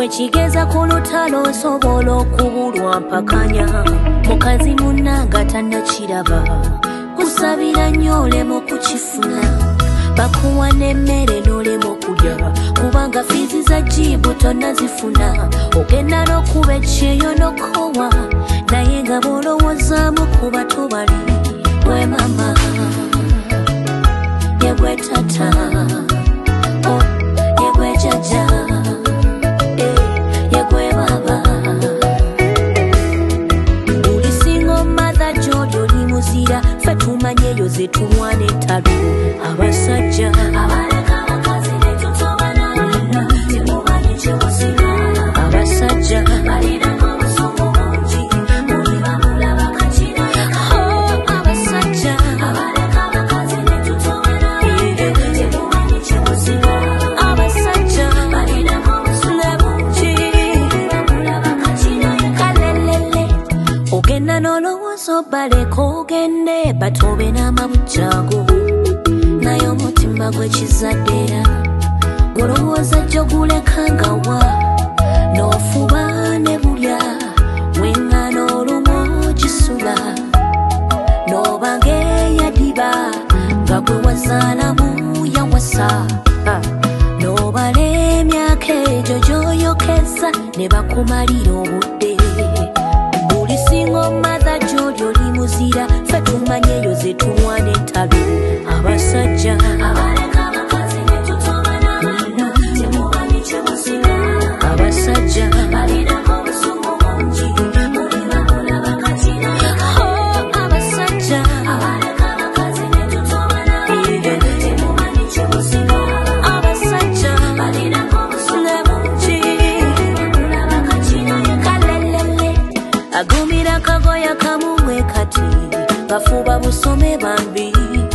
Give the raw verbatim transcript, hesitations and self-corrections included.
Wekigeza ku lutalo osobola okubulwa mpakanya mukazi munnanga tannakiraba kusabira nnyo olema okukifuna bakuwa n'emmere n'olema okulya kubanga fiizi za jibu tonnazifuna ogenda n'okuba ekyeyo n'okowa naye nga bw'olowoozaamu kuba tobali gwe mama ye gwe tata ye gwe jjajja ye gwe baba buli single mother gy'oli oli muzira ffe tumanye eyo ze tulwana entalo abasajja abaleka abakazi ne tutobanalira temumanyi kye muzira abasajja balirako obusungu bungi muli bamulaba kakira abasajja abaleka abakazi ne tutobanalira temumanyi kye muzira abasajja balirako obusungu bungi bamulaba kakira kalelele ogenda n'olowooza obaleka ogende batobe n'amabujjaago naye omutima gw'ekizaddera golowooza jjo gulekanga wa n'ofuba ne bulya weŋŋana olumu ogisula n'obanga eyadiba nga gwe wazaalamu yawasa n'obala emyaka egyo gy'oyokeza ne bakumalira obudde buli single mother gy'oli oli muzira ffe tumanye eyo ze tulwana entalo abasajja abaleka abakazi ne tutobanalira temumanyi kye muzira abasajja balirako obusungu bungi muli bamulaba kakira abasajja abaleka abakazi ne tutobanalira temumanyi kye muzira abasajja balirako obusungu bungi bamulaba kakira kalelele agumira kagoya kamumwe kati bafuba busome bambi